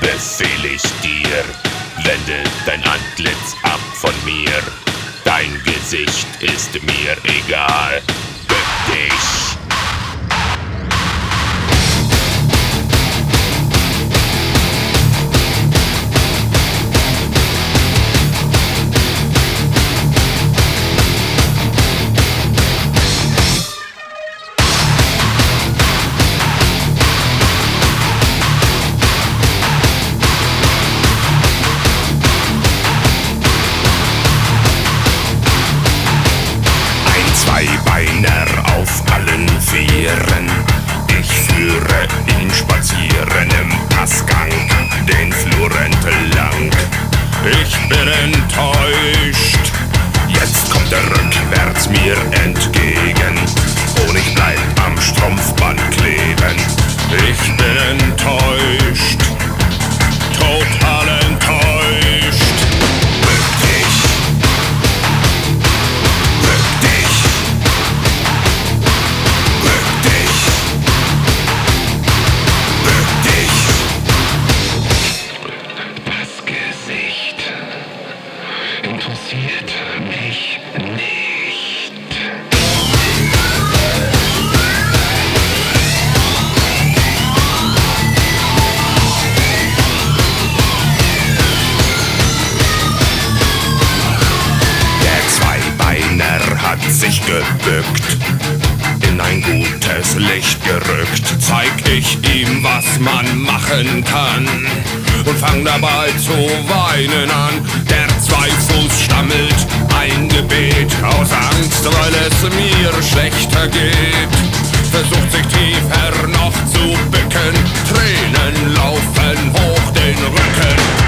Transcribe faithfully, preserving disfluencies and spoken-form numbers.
befehl ich dir, wende dein Antlitz ab von mir. Dein Gesicht ist mir egal, bück dich. Zweibeiner auf allen Vieren, ich führe ihn spazieren im Passgang, den Flur entlang. Ich bin enttäuscht, jetzt kommt er rückwärts mir entgegen und ich bleib am Strumpfband kleben. Ich bin enttäuscht, total enttäuscht. Interessiert mich nicht. Der Zweibeiner hat sich gebückt, in ein gutes Licht gerückt. Zeig ich ihm, was man machen kann, und fang dabei zu weinen an. Der Zweifuß stammelt ein Gebet aus Angst, weil es mir schlechter geht. Versucht sich tiefer noch zu bücken, Tränen laufen hoch den Rücken.